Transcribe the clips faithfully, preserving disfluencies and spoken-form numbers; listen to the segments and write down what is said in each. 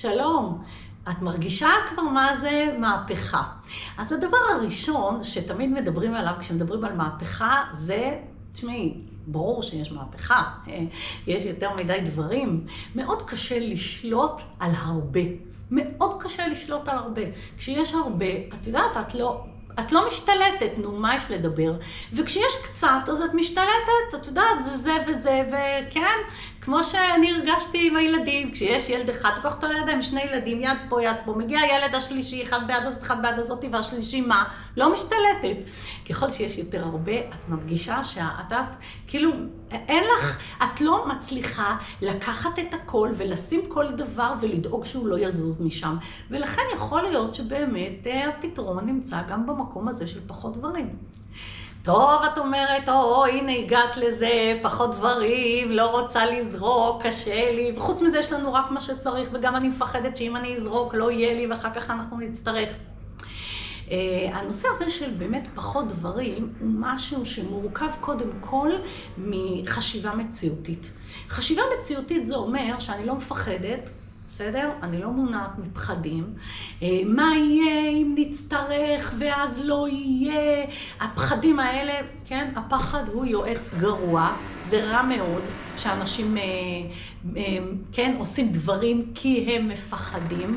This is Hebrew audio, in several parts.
שלום. את מרגישה כבר מה זה מהפכה. אז הדבר הראשון שתמיד מדברים עליו כשמדברים על מהפכה זה, תשמעי, ברור שיש מהפכה, יש יותר מדי דברים. מאוד קשה לשלוט על הרבה. מאוד קשה לשלוט על הרבה. כשיש הרבה, את יודעת, את לא... את לא משתלטת, נו, מה יש לדבר? וכשיש קצת, אז את משתלטת, את יודעת, זה זה וזה, וכן, כמו שאני הרגשתי עם הילדים, כשיש ילד אחד, תקח אותו לידיים, שני ילדים, יד פה, יד פה, מגיע הילד השלישי, אחד בעד הזאת, אחד בעד הזאתי, והשלישי מה? לא משתלטת. ככל שיש יותר הרבה, את מרגישה שאת, את, כאילו, אין לך, את לא מצליחה לקחת את הכל ולשים כל דבר ולדאוג שהוא לא יזוז משם. ולכן יכול להיות שבאמת הפתרון נמצא גם במקום הזה של פחות דברים. טוב, את אומרת, או, הנה הגעת לזה, פחות דברים, לא רוצה לזרוק, קשה לי. וחוץ מזה יש לנו רק מה שצריך, וגם אני מפחדת שאם אני אזרוק לא יהיה לי, ואחר כך אנחנו נצטרך. Uh, הנושא הזה של באמת פחות דברים הוא משהו שמורכב קודם כל מחשיבה מציאותית. חשיבה מציאותית זה אומר שאני לא מפחדת, בסדר? אני לא מונעת מפחדים. Uh, מה יהיה אם נצטרך ואז לא יהיה? הפחדים האלה, כן? הפחד הוא יועץ גרוע. זה רע מאוד שאנשים uh, uh, כן, עושים דברים כי הם מפחדים.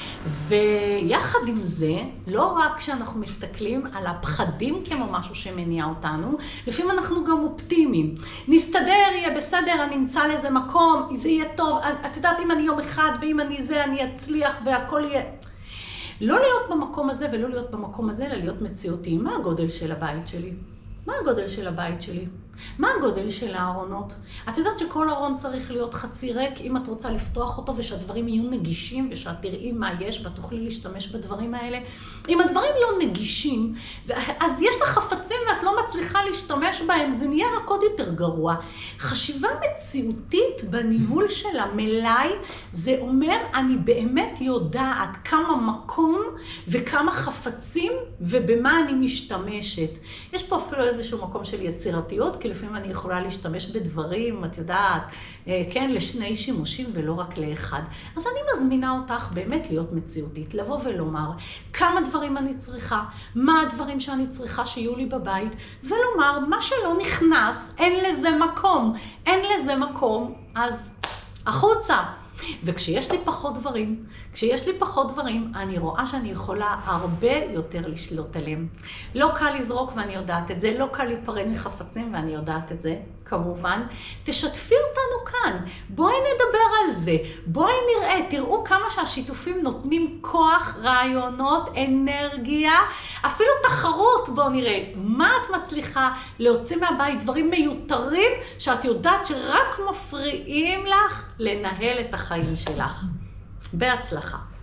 ויחד עם זה, לא רק שאנחנו מסתכלים על הפחדים כמו משהו שמניע אותנו, לפעמים אנחנו גם אופטימיים. נסתדר, יהיה בסדר, אני אמצא לזה מקום, זה יהיה טוב. את יודעת, אם אני יום אחד ואם אני זה, אני אצליח והכל יהיה... לא להיות במקום הזה ולא להיות במקום הזה, אלא להיות מציאותי. מה הגודל של הבית שלי? מה הגודל של הבית שלי? מה הגודל של הארונות? את יודעת שכל ארון צריך להיות חצי ריק אם את רוצה לפתוח אותו ושהדברים יהיו נגישים ושאת תראי מה יש ואת תוכלי להשתמש בדברים האלה. אם הדברים לא נגישים, אז יש לך חפצים ואת לא מצליחה להשתמש בהם, זה נהיה רק עוד יותר גרוע. חשיבה מציאותית בניהול של המלאי, זה אומר אני באמת יודעת כמה מקום וכמה חפצים ובמה אני משתמשת. יש פה אפילו איזשהו מקום של יצירתיות, כי לפעמים אני יכולה להשתמש בדברים, את יודעת, כן, לשני שימושים ולא רק לאחד. אז אני מזמינה אותך באמת להיות מציאותית, לבוא ולומר כמה דברים אני צריכה, מה הדברים שאני צריכה שיהיו לי בבית, ולומר מה שלא נכנס, אין לזה מקום, אין לזה מקום, אז החוצה. וכשיש לי פחות דברים, כשיש לי פחות דברים, אני רואה שאני יכולה הרבה יותר לשלוט עליהם. לא קל לזרוק ואני יודעת את זה, לא קל להיפרד מחפצים ואני יודעת את זה, כמובן. תשתפי אותנו כאן, בואי נדבר על זה, בואי נראה, תראו כמה שהשיתופים נותנים כוח, רעיונות, אנרגיה, אפילו תחרות, בואו נראה, מה את מצליחה להוציא מהבית, דברים מיותרים שאת יודעת שרק מפריעים לך לנהל את החיים שלך. בהצלחה.